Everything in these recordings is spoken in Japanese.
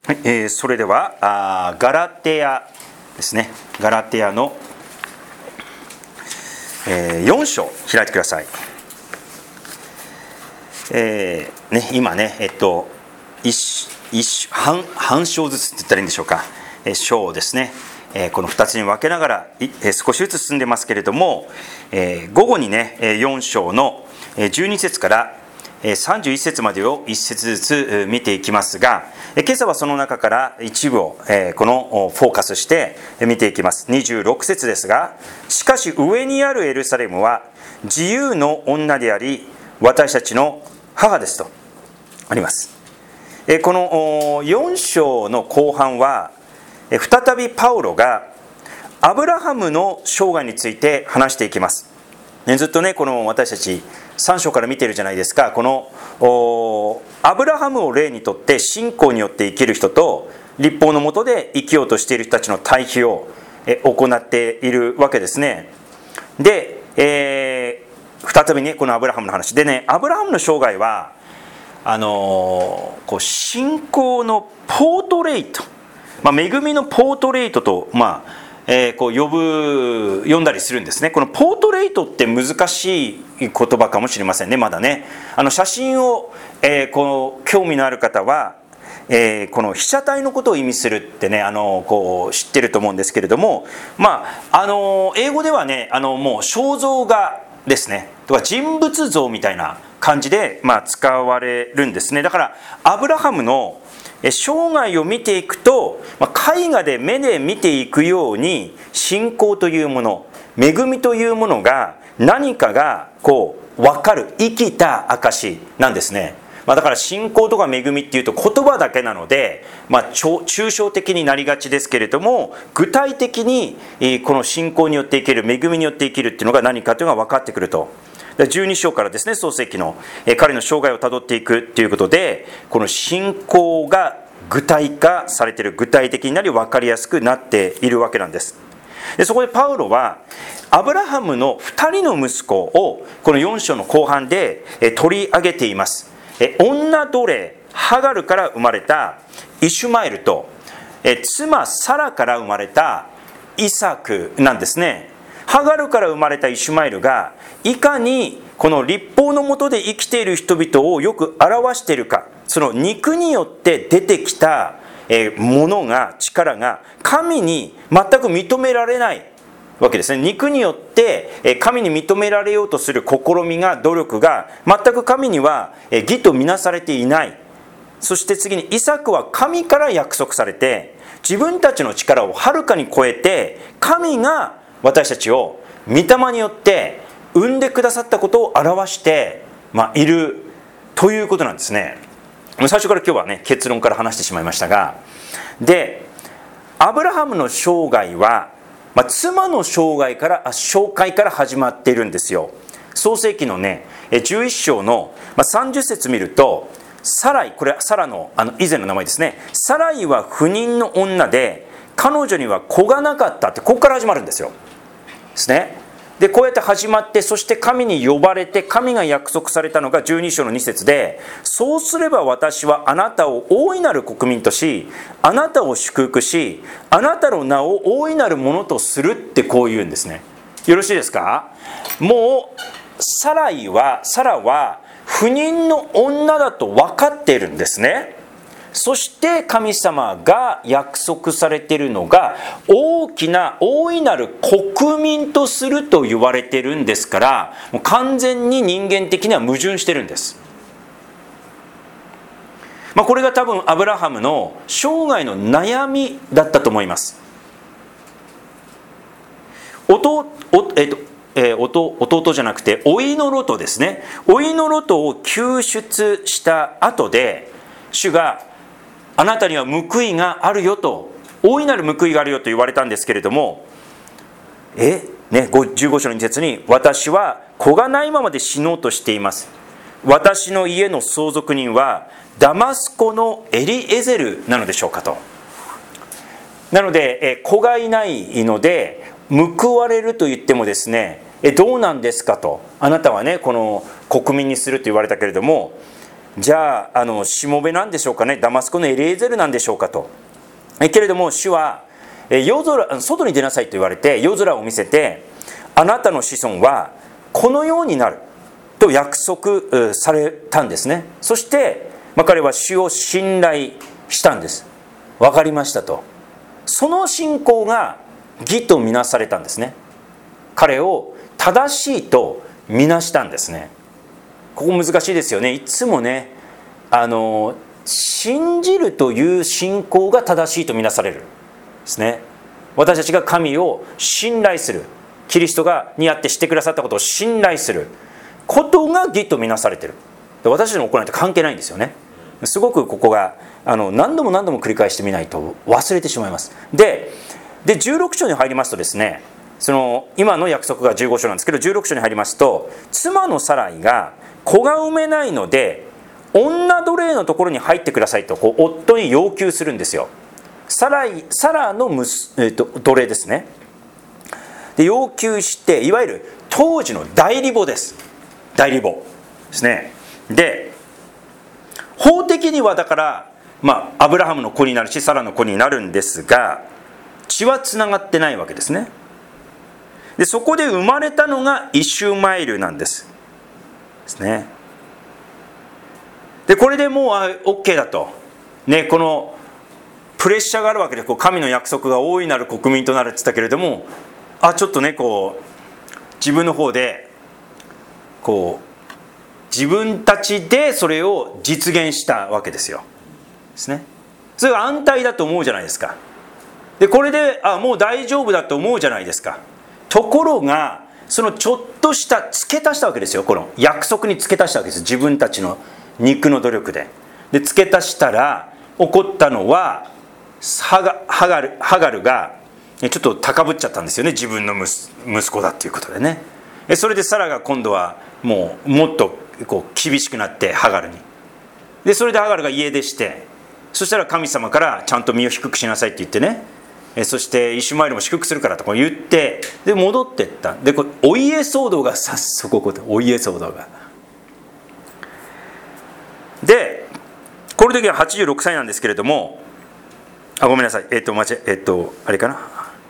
はい、それではガラテヤですね。ガラテヤの、4章開いてください。今ね、半章ずつって言ったらいいんでしょうか。章をですね、この2つに分けながら、少しずつ進んでますけれども、午後にね4章の12節から31節までを1節ずつ見ていきますが、今朝はその中から一部をこのフォーカスして見ていきます。26節ですが、しかし上にあるエルサレムは自由の女であり私たちの母ですとあります。この4章の後半は再びパウロがアブラハムの生涯について話していきます。ずっとねこの私たち3章から見ているじゃないですか。このアブラハムを例にとって信仰によって生きる人と律法の下で生きようとしている人たちの対比を行っているわけですね。で、再びねこのアブラハムの話でね、アブラハムの生涯は信仰のポートレート、恵みのポートレートと呼んだりするんですね。このポートレートって難しい言葉かもしれませんね。まだね写真を、興味のある方は、この被写体のことを意味するってね知ってると思うんですけれども、英語ではねもう肖像画ですねとか人物像みたいな感じで、使われるんですね。だからアブラハムの生涯を見ていくと、絵画で目で見ていくように信仰というもの、恵みというものが何かが分かる生きた証なんですね。だから信仰とか恵みっていうと言葉だけなので、抽象的になりがちですけれども、具体的にこの信仰によって生きる、恵みによって生きるっていうのが何かというのが分かってくると。12章からですね、創世記の彼の生涯をたどっていくということで、この信仰が具体化されている、具体的になり分かりやすくなっているわけなんです。でそこでパウロはアブラハムの2人の息子をこの4章の後半で取り上げています。女奴隷ハガルから生まれたイシュマエルと妻サラから生まれたイサクなんですね。ハガルから生まれたイシュマエルがいかにこの律法の下で生きている人々をよく表しているか、その肉によって出てきたものが、力が神に全く認められないわけですね。肉によって神に認められようとする試みが、努力が全く神には義とみなされていない。そして次にイサクは神から約束されて、自分たちの力をはるかに超えて神が私たちを御霊によって産んでくださったことを表しているということなんですね。最初から今日はね結論から話してしまいましたが、でアブラハムの生涯は、妻の紹介から始まっているんですよ。創世記のね11章の30節見ると、サライ、これはサラの以前の名前ですね。サライは不妊の女で彼女には子がなかったって、ここから始まるんですよ。ですね。でこうやって始まって、そして神に呼ばれて、神が約束されたのが12章の2節で、そうすれば私はあなたを大いなる国民とし、あなたを祝福し、あなたの名を大いなるものとするって、こう言うんですね。よろしいですか。もうサラは不妊の女だと分かっているんですね。そして神様が約束されているのが、大いなる国民とすると言われているんですから、もう完全に人間的には矛盾してるんです。これが多分アブラハムの生涯の悩みだったと思います。弟じゃなくて甥のロトですね。甥のロトを救出した後で、主があなたには報いがあるよと、大いなる報いがあるよと言われたんですけれども、15章の2節に、私は子がないままで死のうとしています。私の家の相続人はダマスコのエリエゼルなのでしょうかと。なので子がいないので報われると言ってもですね、どうなんですかと。あなたはねこの国民にすると言われたけれども、 じゃあしもべなんでしょうかね、ダマスコのエリエゼルなんでしょうかと。けれども主は夜空、外に出なさいと言われて夜空を見せて、あなたの子孫はこのようになると約束されたんですね。そして、彼は主を信頼したんです。分かりましたと。その信仰が義とみなされたんですね。彼を正しいとみなしたんですね。ここ難しいですよね。いつもね、信じるという信仰が正しいとみなされるですね。私たちが神を信頼する、キリストがにあってしてくださったことを信頼することが義とみなされている。私たちの行いと関係ないんですよね。すごくここが何度も繰り返してみないと忘れてしまいます。で16章に入りますとですね、その今の約束が15章なんですけど、16章に入りますと、妻のサライが子が産めないので女奴隷のところに入ってくださいと夫に要求するんですよ。サラの奴隷ですね。で要求して、いわゆる当時の代理母です。代理母ですね。で法的にはだから、アブラハムの子になるしサラの子になるんですが、血はつながってないわけですね。でそこで生まれたのがイシュマエルなんですね。でこれでもうOK だと、ね、このプレッシャーがあるわけで、神の約束が大いなる国民となるって言ったけれども、ちょっとね自分の方で自分たちでそれを実現したわけですよ。ですね。それが安泰だと思うじゃないですか。でこれでもう大丈夫だと思うじゃないですか。ところがそのちょっとした付け足したわけですよ。この約束に付け足したわけです。自分たちの肉の努力で。で付け足したら起こったのはハガルがちょっと高ぶっちゃったんですよね。自分の息子だっていうことでね。それでサラが今度はもっと厳しくなってハガルに。でそれでハガルが家出して、そしたら神様からちゃんと身を低くしなさいって言ってね、そしてイシュマエルも低くするからと言って、で戻っていった。でお家騒動が早速起こった。お家騒動が。でこの時は86歳なんですけれども、ごめんなさい、あれかな。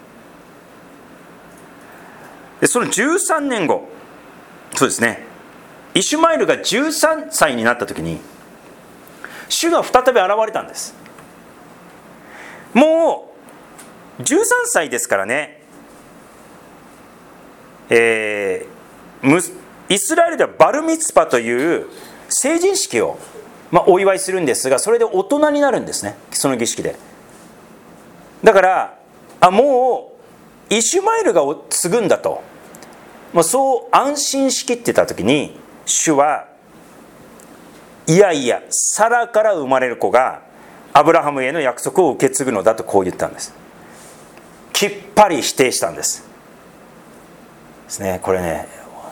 でその13年後、そうですね、イシュマエルが13歳になった時に主が再び現れたんです。もう13歳ですからね、イスラエルではバルミツパという成人式を、お祝いするんですが、それで大人になるんですね、その儀式で。だからもうイシュマエルが継ぐんだと、そう安心しきってた時に、主はいやいや、サラから生まれる子がアブラハムへの約束を受け継ぐのだと言ったんです。きっぱり否定したんですですね。これね、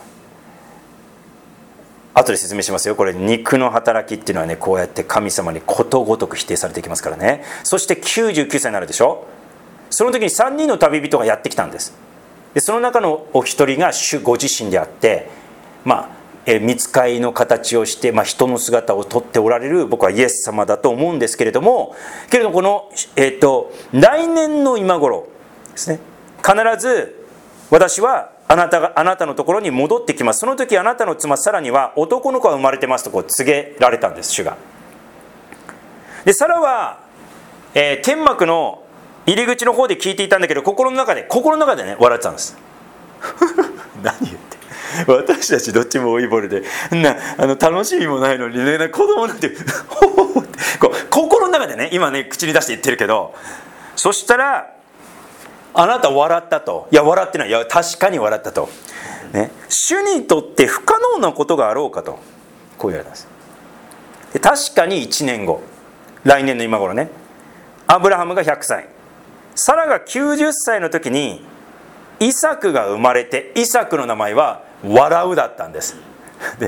後で説明しますよ。これ肉の働きっていうのはね、こうやって神様にことごとく否定されていきますからね。そして99歳になるでしょ。その時に3人の旅人がやってきたんです。でその中のお一人が主ご自身であって、御使いの形をして、人の姿をとっておられる、僕はイエス様だと思うんですけれども、この、来年の今頃ですね、必ず私はあなたのところに戻ってきます。その時あなたの妻サラには男の子が生まれてますと告げられたんです、主が。でサラは、天幕の入り口の方で聞いていたんだけど、心の中でね笑ってたんです何言って私たちどっちも老いぼれで楽しみもないのにね、子供なんて心の中でね、今ね口に出して言ってるけど、そしたらあなた笑ったと。いや笑ってない、いや確かに笑ったと、ね、主にとって不可能なことがあろうかとこう言われたんです。で確かに1年後、来年の今頃ね、アブラハムが100歳、サラが90歳の時にイサクが生まれて、イサクの名前は笑うだったんですで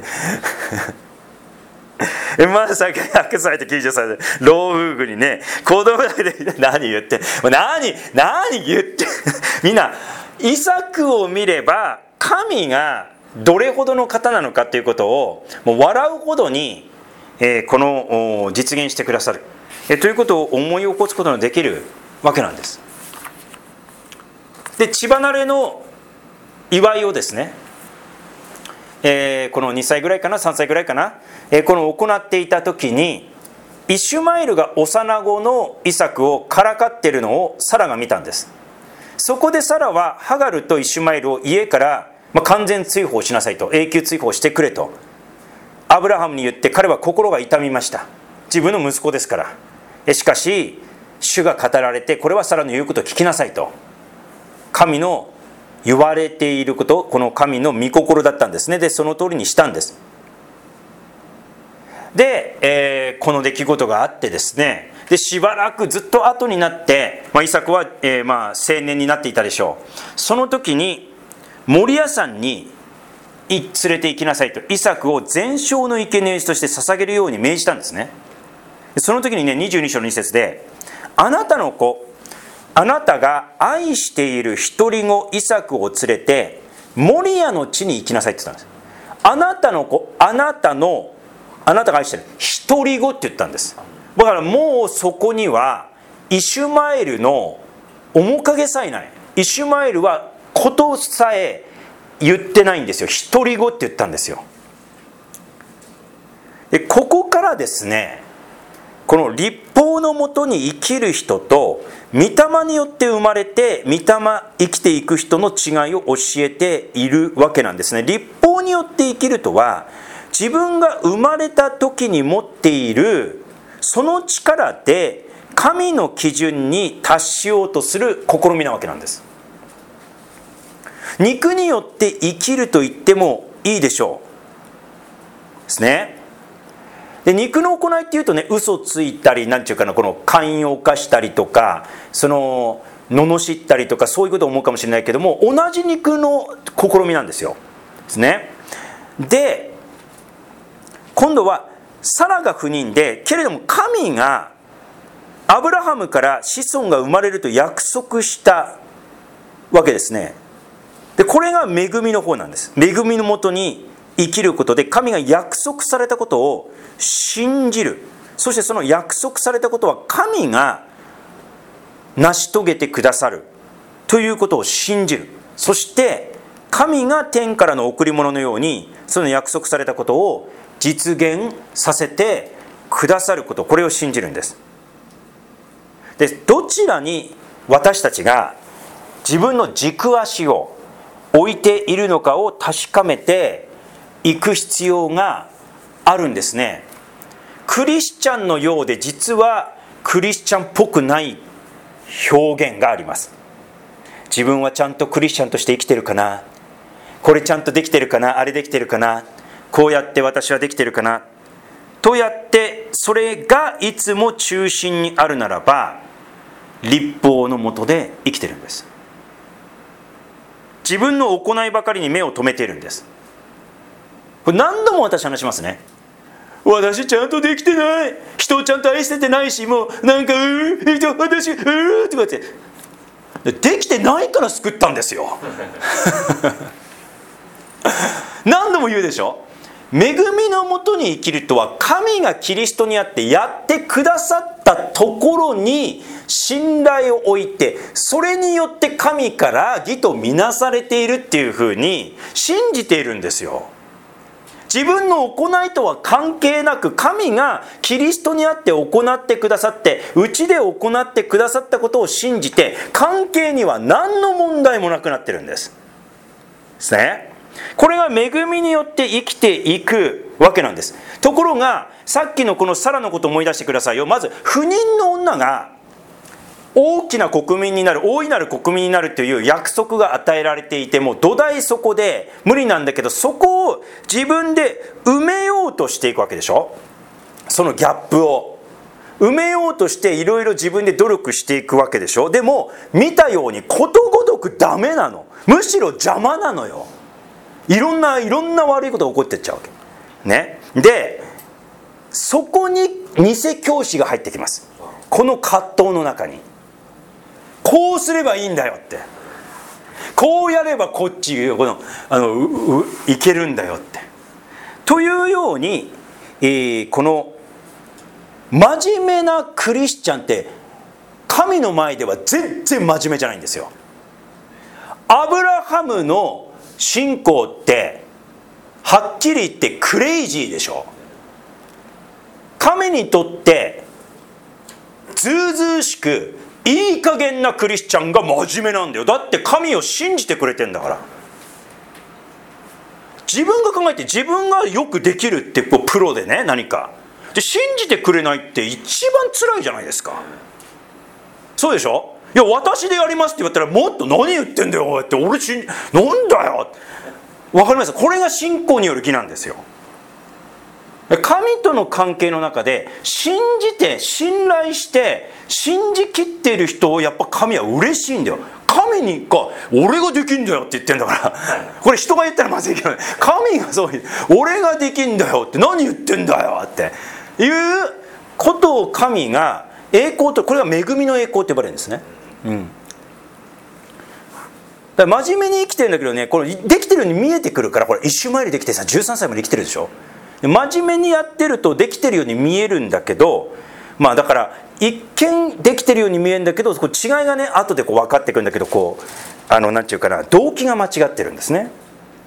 まさか100歳と90歳で老夫婦にね、子供だけで何言って何言ってみんなイサクを見れば神がどれほどの方なのかということをもう笑うほどにこの実現してくださる、ということを思い起こすことができるわけなんです。で、血離れの祝いをですね、この2歳ぐらいかな3歳ぐらいかな、この行っていた時にイシュマエルが幼子のイサクをからかっているのをサラが見たんです。そこでサラはハガルとイシュマエルを家から、完全追放しなさいと、永久追放してくれとアブラハムに言って、彼は心が痛みました。自分の息子ですから。しかし主が語られて、これはサラの言うことを聞きなさいと、神の言われていること、この神の御心だったんですね。でその通りにしたんです。で、この出来事があってですね、でしばらくずっと後になって、イサクは、青年になっていたでしょう。その時にモリア山に連れて行きなさいと、イサクを全焼の生贄として捧げるように命じたんですね。その時にね、22章の2節で、あなたの子、あなたが愛している一人子イサクを連れてモリアの地に行きなさいって言ったんです。あなたの子、あなたが愛している一人子って言ったんです。だからもうそこにはイシュマエルの面影さえない。イシュマエルはことさえ言ってないんですよ。一人子って言ったんですよ。でここからですね、この律法のもとに生きる人と御霊によって生まれて御霊生きていく人の違いを教えているわけなんですね。律法によって生きるとは、自分が生まれた時に持っているその力で神の基準に達しようとする試みなわけなんです。肉によって生きると言ってもいいでしょうですね。で肉の行いっていうとね、嘘ついたり、なんていうかな、この姦淫を犯したりとか、罵ったりとか、そういうことを思うかもしれないけども、同じ肉の試みなんですよ。ですね。で今度はサラが不妊で、けれども神がアブラハムから子孫が生まれると約束したわけですね。でこれが恵みの方なんです。恵みのもとに生きることで、神が約束されたことを信じる。そしてその約束されたことは神が成し遂げてくださるということを信じる。そして神が天からの贈り物のようにその約束されたことを実現させてくださること、これを信じるんです。でどちらに私たちが自分の軸足を置いているのかを確かめていく必要があるんですね。クリスチャンのようで実はクリスチャンっぽくない表現があります。自分はちゃんとクリスチャンとして生きてるかな、これちゃんとできてるかな、あれできてるかな、こうやって私はできてるかなとやって、それがいつも中心にあるならば律法の下で生きてるんです。自分の行いばかりに目を留めているんです。これ何度も私話しますね。私ちゃんとできてない、人をちゃんと愛せてないし、もうなんか私とか言って、できてないから救ったんですよ何度も言うでしょ。恵みのもとに生きるとは、神がキリストにあってやってくださったところに信頼を置いて、それによって神から義とみなされているっていうふうに信じているんですよ。自分の行いとは関係なく、神がキリストにあって行ってくださって、うちで行ってくださったことを信じて、関係には何の問題もなくなってるんですですね。これが恵みによって生きていくわけなんです。ところがさっきのこのサラのことを思い出してくださいよ。まず不妊の女が大きな国民になる、大いなる国民になるという約束が与えられていても、土台そこで無理なんだけど、そこを自分で埋めようとしていくわけでしょ。そのギャップを埋めようとしていろいろ自分で努力していくわけでしょ。でも見たようにことごとくダメなの。むしろ邪魔なのよ。いろんな悪いことが起こってっちゃうわけね。でそこに偽教師が入ってきます。この葛藤の中に、こうすればいいんだよって、こうやればこっちいけるんだよって、というようにこの真面目なクリスチャンって神の前では全然真面目じゃないんですよ。アブラハムの信仰ってはっきり言ってクレイジーでしょ。神にとってずうずうしくいい加減なクリスチャンが真面目なんだよ。だって神を信じてくれてんだから。自分が考えて自分がよくできるってプロでね、何かで信じてくれないって一番辛いじゃないですか。そうでしょ。いや私でやりますって言ったら、もっと何言ってんだよって俺なんだよ。わかります。これが信仰による義なんですよ。神との関係の中で信じて信頼して信じきっている人をやっぱ神は嬉しいんだよ。神にか俺ができんだよって言ってんだからこれ人が言ったらまずいけど、神がそういう俺ができんだよって何言ってんだよっていうことを神が栄光と、これが恵みの栄光って呼ばれるんですね。だから真面目に生きてるんだけどね、これできてるように見えてくるから、これ一周回りできてさ13歳まで生きてるでしょ。真面目にやってるとできてるように見えるんだけど、だから一見できてるように見えるんだけど、こう違いがね後でこう分かってくるんだけど、こうなんていうかな、動機が間違ってるんですね。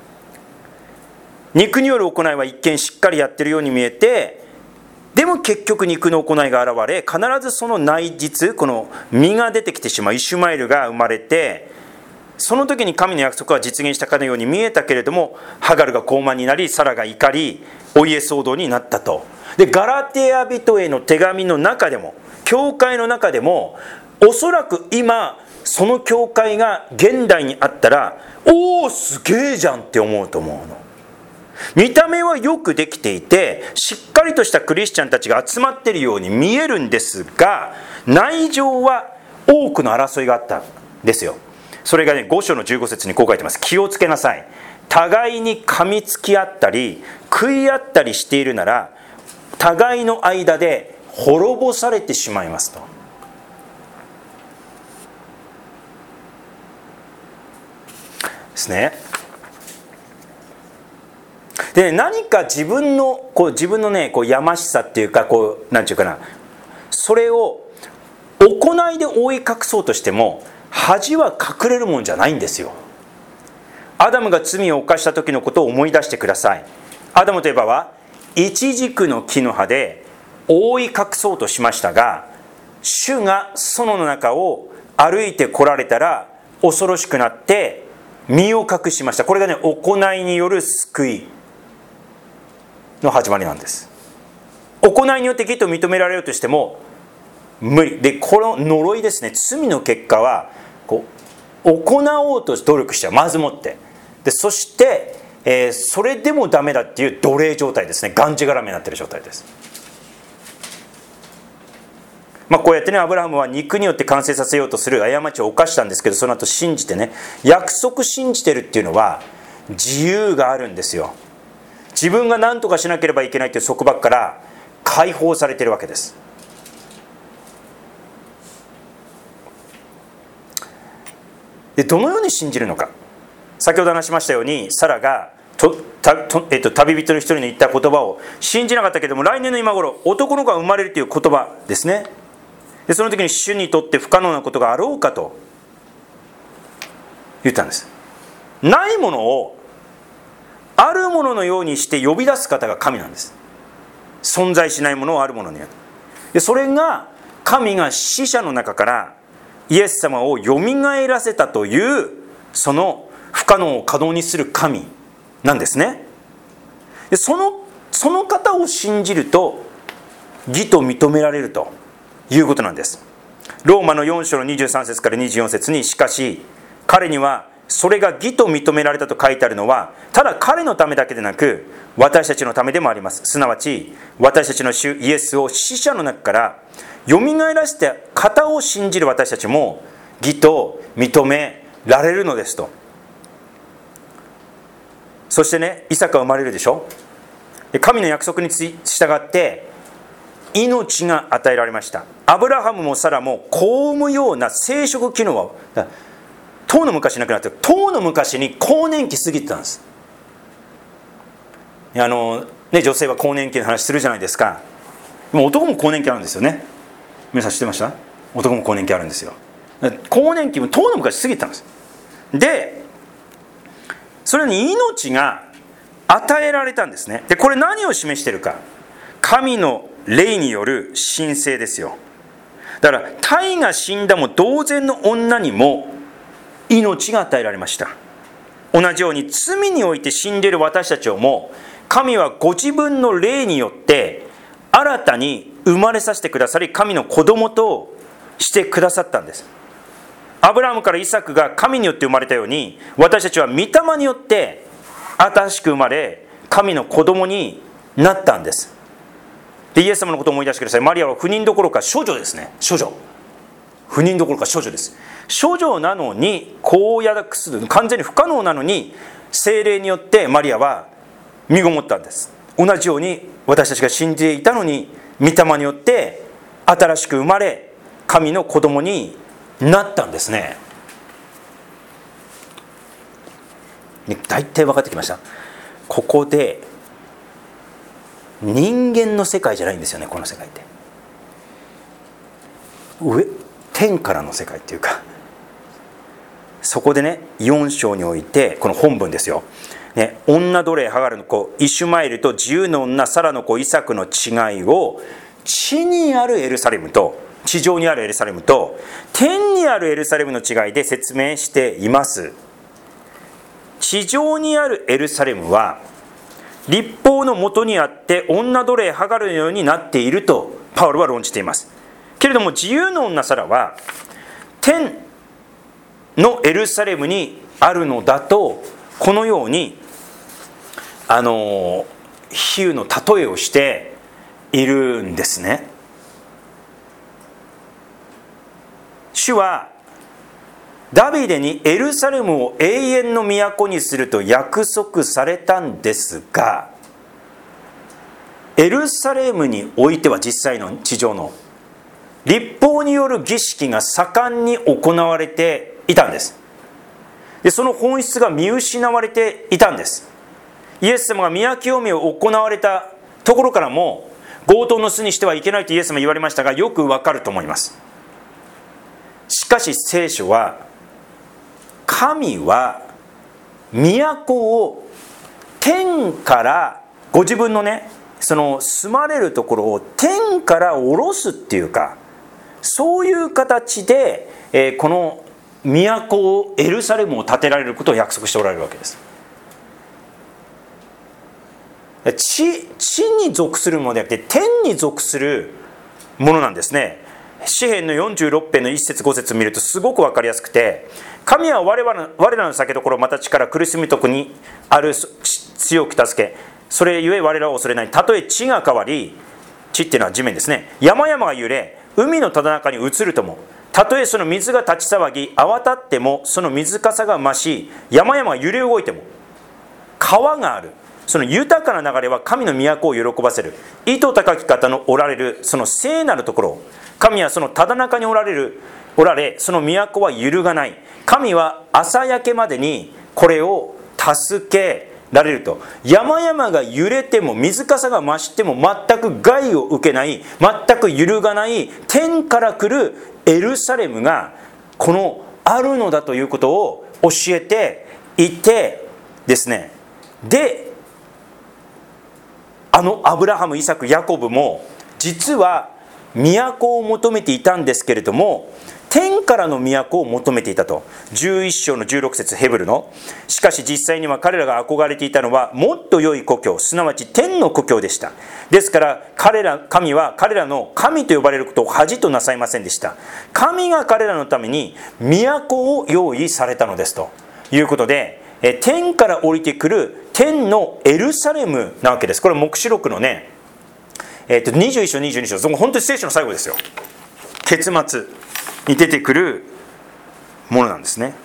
肉による行いは一見しっかりやってるように見えて、でも結局肉の行いが現れ、必ずその内実、この実が出てきてしまう、イシュマエルが生まれて、その時に神の約束は実現したかのように見えたけれども、ハガルが高慢になり、サラが怒り、お家騒動になったと。でガラテア人への手紙の中でも、教会の中でも、おそらく今その教会が現代にあったら、おおすげえじゃんって思うと思うの。見た目はよくできていてしっかりとしたクリスチャンたちが集まっているように見えるんですが、内情は多くの争いがあったんですよ。それがね、5章の15節にこう書いてます。気をつけなさい。互いに噛みつき合ったり食い合ったりしているなら、互いの間で滅ぼされてしまいますと。ですね。で何か自分のね、やましさっていうか、なんていうかな、それを行いで覆い隠そうとしても恥は隠れるもんじゃないんですよ。アダムが罪を犯した時のことを思い出してください。アダムといえばはイチジクの木の葉で覆い隠そうとしましたが、主が園の中を歩いて来られたら恐ろしくなって身を隠しました。これがね、行いによる救いの始まりなんです。行いによって義と認められるとしても無理で、この呪いですね、罪の結果は行おうと努力しちゃう、まずもって。でそして、それでもダメだっていう奴隷状態ですね。がんじがらめになっている状態です。こうやってね、アブラハムは肉によって完成させようとする過ちを犯したんですけど、その後信じてね、約束信じてるっていうのは自由があるんですよ。自分が何とかしなければいけないという束縛から解放されているわけです。でどのように信じるのか。先ほど話しましたように、サラが旅人の一人の言った言葉を信じなかったけども、来年の今頃男の子が生まれるという言葉ですね。でその時に主にとって不可能なことがあろうかと言ったんです。ないものをあるもののようにして呼び出す方が神なんです。存在しないものをあるものにやる。でそれが神が死者の中からイエス様をよみがえらせたという、その不可能を可能にする神なんですね。でその方を信じると義と認められるということなんです。ローマの4章の23節から24節に、しかし彼にはそれが義と認められたと書いてあるのは、ただ彼のためだけでなく私たちのためでもあります。すなわち私たちの主イエスを死者の中からよみがえらせた方を信じる私たちも義と認められるのですと。そしてね、イサクは生まれるでしょ。神の約束に従って命が与えられました。アブラハムもサラも子を産むような生殖機能は当の昔なくなって、当の昔に更年期過ぎてたんです。 ね、女性は更年期の話するじゃないですか。でも男も更年期あるんですよね。皆さん知ってました？男も更年期あるんですよ。更年期もとうの昔過ぎたんです。でそれに命が与えられたんですね。でこれ何を示しているか、神の霊による神聖ですよ。だから体が死んだも同然の女にも命が与えられました。同じように罪において死んでいる私たちをも神はご自分の霊によって新たに生まれさせてくださり、神の子供としてくださったんです。アブラハムからイサクが神によって生まれたように、私たちは御霊によって新しく生まれ神の子供になったんです。でイエス様のことを思い出してください。マリアは不妊どころか処女ですね。処女、不妊どころか処女です。処女なのに、公約する完全に不可能なのに、聖霊によってマリアは身ごもったんです。同じように私たちが信じていたのに、御霊によって新しく生まれ神の子供になったんですね。大体分かってきました。ここで人間の世界じゃないんですよね。この世界って天からの世界っていうか、そこでね、4章においてこの本文ですよ、ね、女奴隷ハガルの子イシュマエルと自由の女サラの子イサクの違いを、地にあるエルサレムと地上にあるエルサレムと天にあるエルサレムの違いで説明しています。地上にあるエルサレムは律法のもとにあって女奴隷ハガルのようになっているとパウロは論じています。けれども自由の女サラは天のエルサレムにあるのだと、このように比喩の例えをしているんですね。主はダビデにエルサレムを永遠の都にすると約束されたんですが、エルサレムにおいては実際の地上の律法による儀式が盛んに行われていたんです。でその本質が見失われていたんです。イエス様が宮清めを行われたところからも、強盗の巣にしてはいけないとイエス様言われましたが、よくわかると思います。しかし聖書は、神は都を天からご自分のね、その住まれるところを天から下ろすっていうか、そういう形で、この都をエルサレムを建てられることを約束しておられるわけです。地に属するものではなくて天に属するものなんですね。詩編の46編の1節5節見るとすごく分かりやすくて、神は我らの酒どころ、また力、苦しみとこにある強く助け、それゆえ我らを恐れない。たとえ地が変わり、地っていうのは地面ですね、山々が揺れ海のただ中に移るとも、たとえその水が立ち騒ぎ泡立っても、その水かさが増し山々が揺れ動いても、川があるその豊かな流れは神の都を喜ばせる。意図高き方のおられるその聖なるところ、神はそのただ中におられ、その都は揺るがない。神は朝焼けまでにこれを助けられると。山々が揺れても水かさが増しても全く害を受けない、全く揺るがない天から来るエルサレムがこのあるのだということを教えていてですね。でアブラハム、イサク、ヤコブも実は都を求めていたんですけれども、天からの都を求めていたと。11章の16節ヘブルの、しかし実際には彼らが憧れていたのはもっと良い故郷、すなわち天の故郷でした。ですから神は彼らの神と呼ばれることを恥となさいませんでした。神が彼らのために都を用意されたのですということで、天から降りてくる天のエルサレムなわけです。これ黙示録のね、21章22章、そこ本当に聖書の最後ですよ。結末に出てくるものなんですね。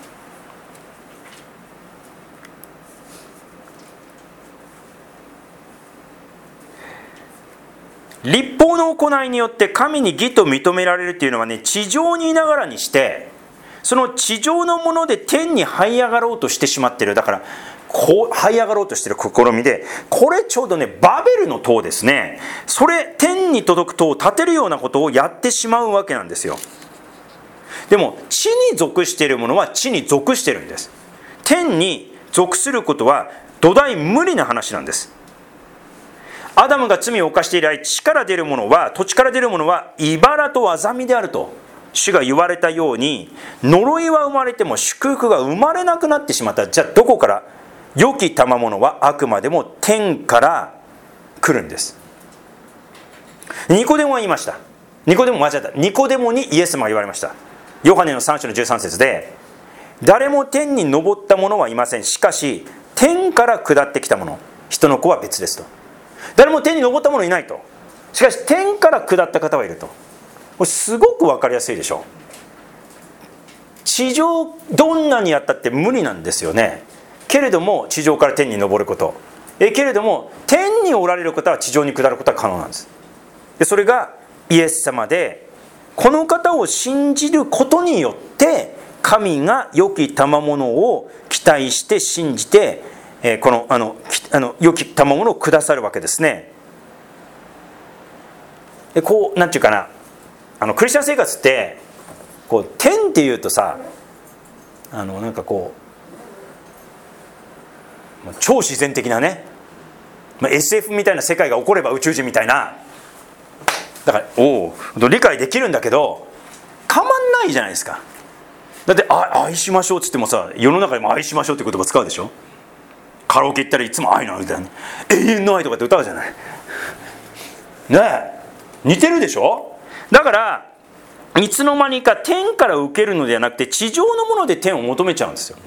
律法の行いによって神に義と認められるというのはね、地上にいながらにしてその地上のもので天に這い上がろうとしてしまっている。だからこう這い上がろうとしている試みで、これちょうどねバベルの塔ですね、それ天に届く塔を建てるようなことをやってしまうわけなんですよ。でも地に属しているものは地に属しているんです。天に属することは土台無理な話なんです。アダムが罪を犯して以来、土地から出るものは茨と欺であると主が言われたように、呪いは生まれても祝福が生まれなくなってしまった。じゃあどこから？良き賜物はあくまでも天から来るんです。ニコデモは言いました。ニコデモにイエス様が言われました。ヨハネの3章の13節で、誰も天に昇った者はいません。しかし天から下ってきた者、人の子は別ですと。誰も天に昇った者いないと。しかし天から下った方はいると。これすごく分かりやすいでしょ。地上どんなにやったって無理なんですよね。けれども地上から天に昇ること、けれども天におられる方は地上に下ることは可能なんです。でそれがイエス様で、この方を信じることによって神が良き賜物を期待して信じて、この良き賜物をくださるわけですね。こうなんていうかな、クリスチャン生活ってこう天っていうとさ、なんかこう超自然的なね、SF みたいな世界が起これば宇宙人みたいな、だから理解できるんだけど変わんないじゃないですか。だって愛しましょうっつってもさ、世の中にも愛しましょうって言葉使うでしょ。カラオケ行ったらいつも愛のみたいな、永遠の愛とかって歌うじゃないね。え似てるでしょ。だからいつの間にか天から受けるのではなくて地上のもので天を求めちゃうんですよ。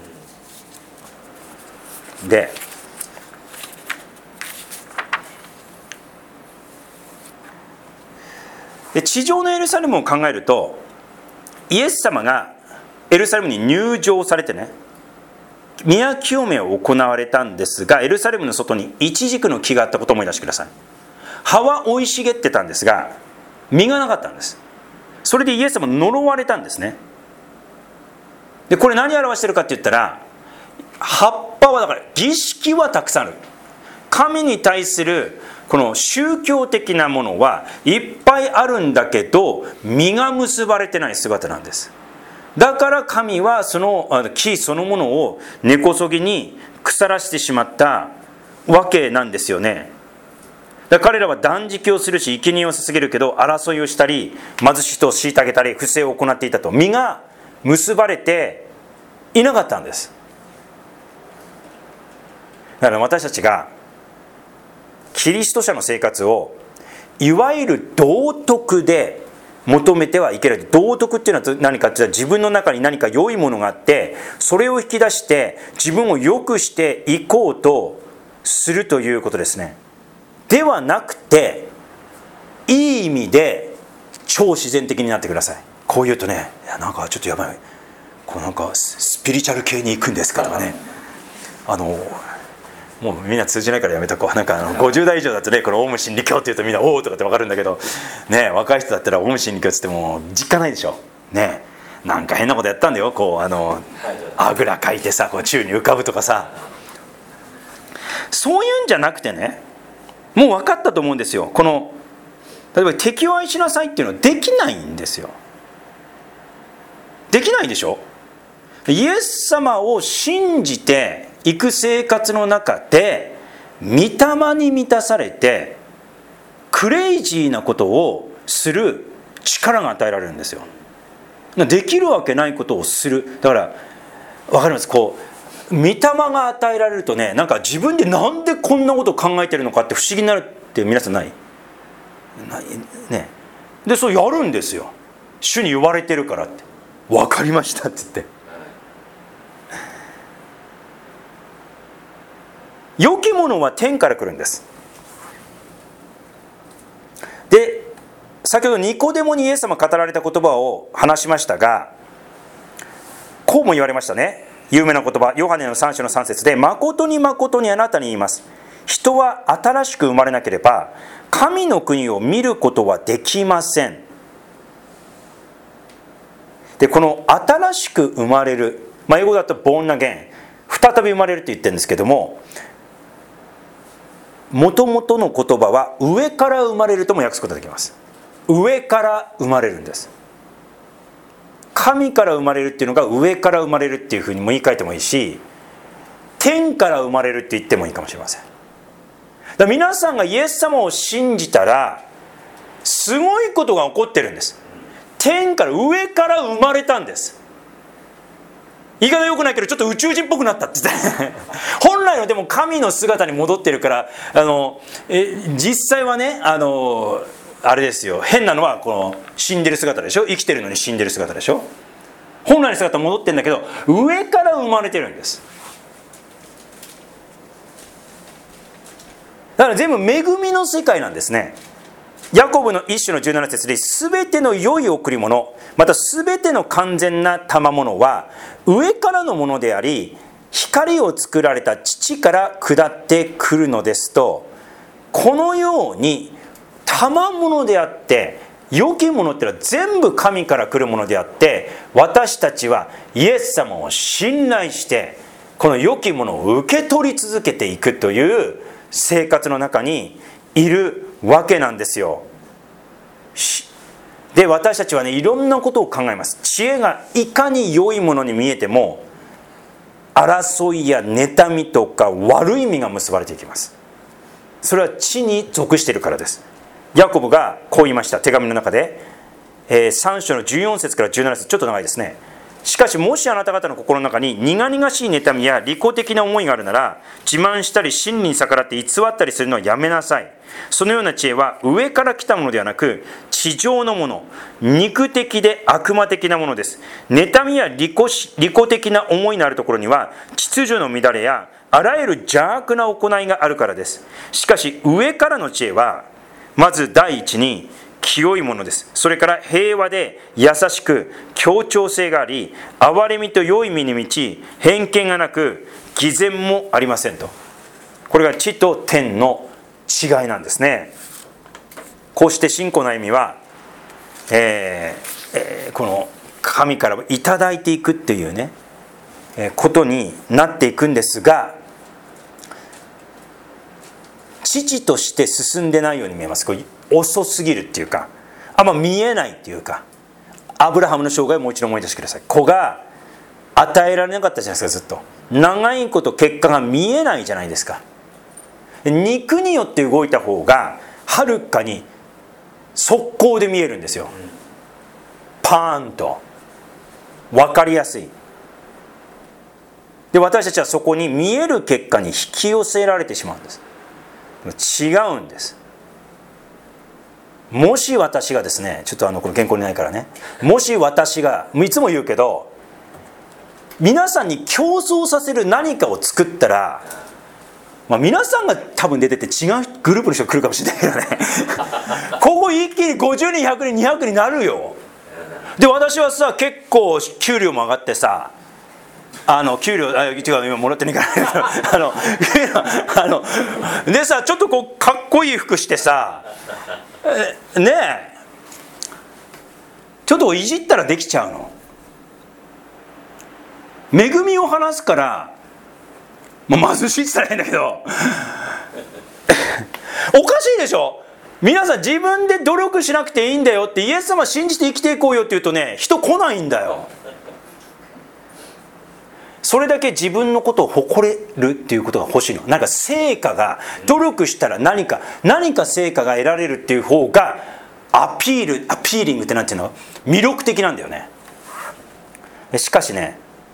で地上のエルサレムを考えると、イエス様がエルサレムに入場されてね、宮清めを行われたんですが、エルサレムの外にイチジクの木があったことを思い出してください。葉は生い茂ってたんですが実がなかったんです。それでイエス様呪われたんですね。でこれ何を表してるかって言ったら、葉っぱはだから儀式はたくさんある。神に対するこの宗教的なものはいっぱいあるんだけど、実が結ばれてない姿なんです。だから神はその木そのものを根こそぎに腐らしてしまったわけなんですよね。だから彼らは断食をするし生贄を捧げるけど、争いをしたり貧しい人を虐げたり不正を行っていたと、実が結ばれていなかったんです。だから私たちがキリスト者の生活をいわゆる道徳で求めてはいけない。道徳っていうのは何かっていうと、自分の中に何か良いものがあってそれを引き出して自分を良くしていこうとするということですね。ではなくて、いい意味で超自然的になってください。こう言うとね、なんかちょっとやばい、こうなんかスピリチュアル系に行くんですかとかね、もうみんな通じないからやめとこう。なんか50代以上だとね、このオウム真理教って言うとみんなおおとかって分かるんだけどね、若い人だったらオウム真理教っつっても実感ないでしょね。なんか変なことやったんだよ、こうあぐらかいてさ、こう宙に浮かぶとかさ、そういうんじゃなくてね、もう分かったと思うんですよ。この例えば敵を愛しなさいっていうのはできないんですよ。できないでしょ。イエス様を信じていく生活の中で御霊に満たされてクレイジーなことをする力が与えられるんですよ。できるわけないことをする。だから分かります。こう御霊が与えられるとね、なんか自分でなんでこんなことを考えてるのかって不思議になるって皆さんないね。でそうやるんですよ。主に言われてるからって、分かりましたって言って、良きものは天から来るんです。で先ほどニコデモにイエス様が語られた言葉を話しましたが、こうも言われましたね。有名な言葉、ヨハネの3章の3節で、誠に誠にあなたに言います、人は新しく生まれなければ神の国を見ることはできません。でこの新しく生まれる、英語だとborn again、 再び生まれるって言ってるんですけども、もともとの言葉は上から生まれるとも訳すことができます。上から生まれるんです。神から生まれるっていうのが上から生まれるっていうふうにも言い換えてもいいし、天から生まれるって言ってもいいかもしれません。だから皆さんがイエス様を信じたらすごいことが起こってるんです。天から上から生まれたんです。言い方良くないけどちょっと宇宙人っぽくなったって言って本来のでも神の姿に戻ってるから、実際はね、あれですよ、変なのはこの死んでる姿でしょ。生きてるのに死んでる姿でしょ。本来の姿戻ってるんだけど上から生まれてるんです。だから全部恵みの世界なんですね。ヤコブの一種の17節で、全ての良い贈り物、また全ての完全な賜物は上からのものであり、光を作られた父から下ってくるのですと、このように賜物であって良きものってのは全部神から来るものであって、私たちはイエス様を信頼してこの良きものを受け取り続けていくという生活の中にいるわけなんですよ。で、私たちはね、いろんなことを考えます。知恵がいかに良いものに見えても、争いや妬みとか悪い意味が結ばれていきます。それは知に属しているからです。ヤコブがこう言いました。手紙の中で、3章の14節から17節、ちょっと長いですね。しかしもしあなた方の心の中に苦々しい妬みや利己的な思いがあるなら、自慢したり真理に逆らって偽ったりするのはやめなさい。そのような知恵は上から来たものではなく、地上のもの、肉的で悪魔的なものです。妬みや利己的な思いのあるところには秩序の乱れやあらゆる邪悪な行いがあるからです。しかし上からの知恵はまず第一に清いものです。それから平和で優しく協調性があり、憐れみと良い身に満ち、偏見がなく偽善もありませんと。これが地と天の違いなんですね。こうして信仰の歩みは、この神からいただいていくっていうね、ことになっていくんですが、父として進んでないように見えます。これ遅すぎるっていうか、あんま見えないっていうか、アブラハムの生涯をもう一度思い出してください。子が与えられなかったじゃないですか。ずっと長いこと結果が見えないじゃないですか。肉によって動いた方がはるかに速攻で見えるんですよ。パーンと分かりやすい。で、私たちはそこに見える結果に引き寄せられてしまうんです。違うんです。もし私がですね、ちょっとこの原稿にないからね、もし私がいつも言うけど、皆さんに競争させる何かを作ったら、皆さんが多分出てて違うグループの人が来るかもしれないけどねここ一気に50人100人200人になるよ。で、私はさ、結構給料も上がってさ、給料違う、今もらってないからでさ、ちょっとこうかっこいい服してさ、ねえ、ちょっといじったらできちゃうの。恵みを話すから、貧しいって言ったら変だけどおかしいでしょ。皆さん自分で努力しなくていいんだよって、イエス様信じて生きていこうよって言うとね、人来ないんだよ。それだけ自分のことを誇れるっていうことが欲しいの。なんか成果が、努力したら何か成果が得られるっていう方がアピーリングってなんていうの、魅力的なんだよね。しかしね、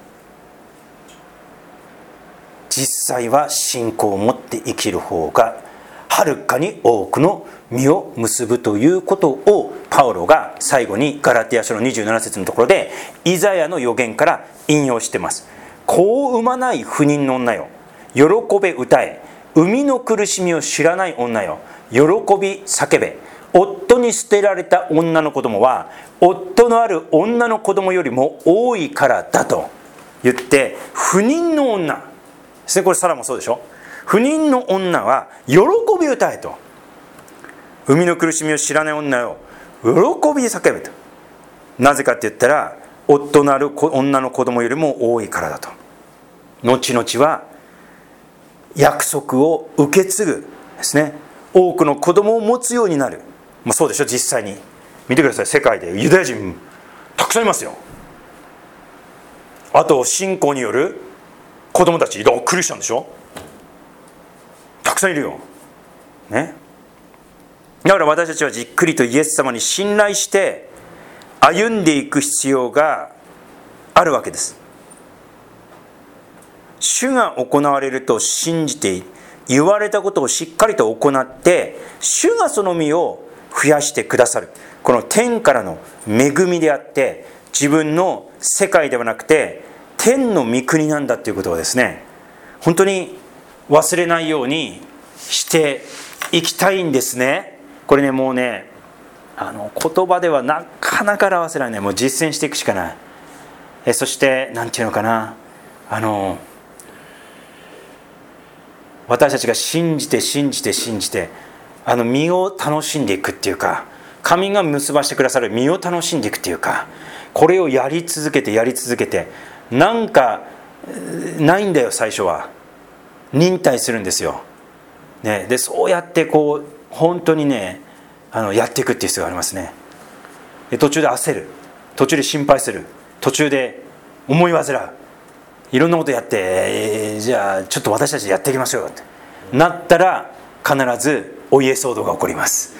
実際は信仰を持って生きる方がはるかに多くの実を結ぶということを、パウロが最後にガラティア書の27節のところでイザヤの預言から引用してます。子を産まない不妊の女よ、喜べ歌え、産みの苦しみを知らない女よ、喜び叫べ。夫に捨てられた女の子供は夫のある女の子供よりも多いからだと言って、不妊の女ですね。これサラもそうでしょ。不妊の女は喜び歌えと、産みの苦しみを知らない女よ、喜び叫べと。なぜかって言ったら、夫のある女の子供よりも多いからだと後々は約束を受け継ぐですね、多くの子供を持つようになる。そうでしょ。実際に見てください。世界でユダヤ人たくさんいますよ。あと信仰による子供たち、クリスチャンでしょ。たくさんいるよ、ね、だから私たちはじっくりとイエス様に信頼して歩んでいく必要があるわけです。主が行われると信じて言われたことをしっかりと行って、主がその身を増やしてくださる、この天からの恵みであって、自分の世界ではなくて天の御国なんだということをですね、本当に忘れないようにしていきたいんですね。これね、もうね、言葉ではなかなか表せないね。もう実践していくしかない。そしてなんていうのかな、私たちが信じて身を楽しんでいくっていうか、神が結ばしてくださる身を楽しんでいくっていうか、これをやり続けてなんかないんだよ。最初は忍耐するんですよ、ね、でそうやってこう本当にね、やっていくっていう必要がありますね。で途中で焦る、途中で心配する、途中で思い煩う、いろんなことやって、じゃあちょっと私たちでやっていきましょうよってなったら、必ずお家騒動が起こります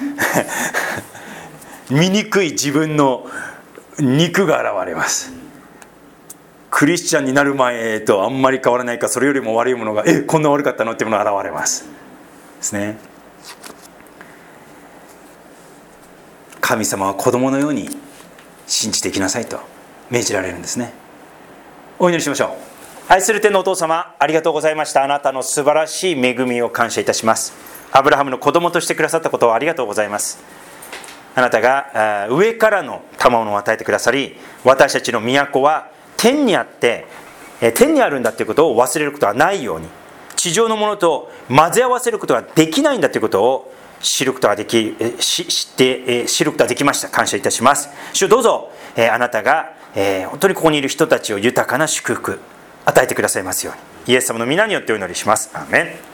醜い自分の肉が現れます。クリスチャンになる前とあんまり変わらないか、それよりも悪いものがこんな悪かったのっていうものが現れますですね。神様は子供のように信じていきなさいと命じられるんですね。お祈りしましょう。愛する天のお父様、ありがとうございました。あなたの素晴らしい恵みを感謝いたします。アブラハムの子供としてくださったことをありがとうございます。あなたが上からの賜物を与えてくださり、私たちの都は天にあって天にあるんだということを忘れることはないように、地上のものと混ぜ合わせることができないんだということを知ることができました。感謝いたします。主、どうぞあなたが本当にここにいる人たちを豊かな祝福与えてくださいますように、イエス様の皆によってお祈りします。アーメン。